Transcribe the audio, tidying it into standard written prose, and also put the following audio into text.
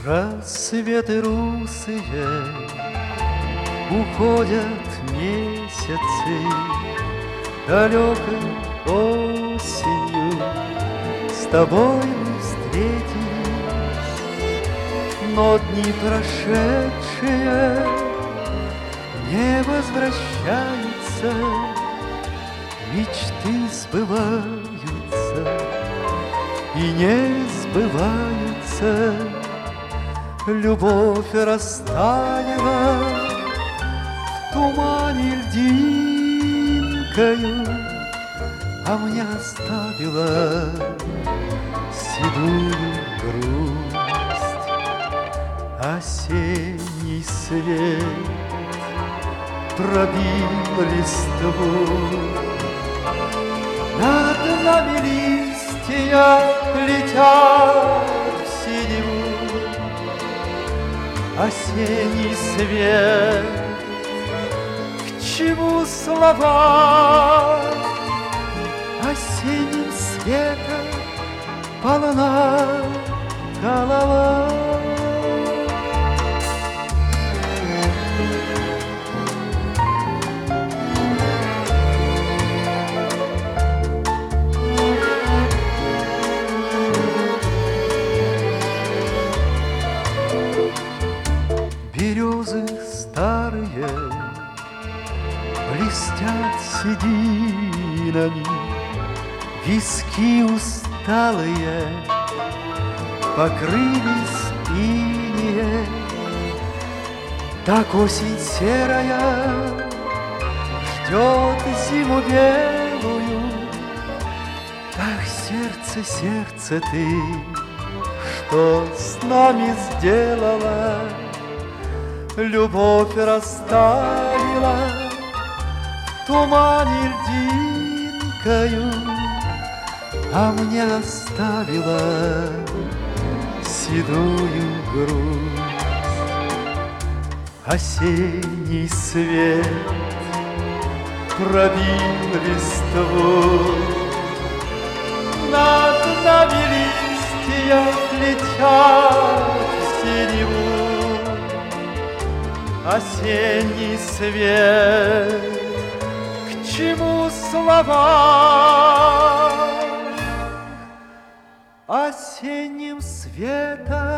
Рассветы русые, уходят месяцы, далекой осенью с тобой мы встретились, но дни прошедшие не возвращаются, мечты сбываются и не сбываются. Любовь растаяла в тумане льдинкою, а мне оставила седую грусть. Осенний свет пробил листву, над нами листья летят в синеву. Осенний свет, к чему слова? Осенним светом полна голова. Березы старые блестят сединами, виски усталые покрылись инеем. Так осень серая ждет зиму белую. Ах, сердце, сердце ты, что с нами сделала? Любовь растаяла в тумане льдинкою, а мне оставила седую грусть. Осенний свет пробил листву, над нами листья летят в синеву. Осенний свет, к чему слова? Осенним светом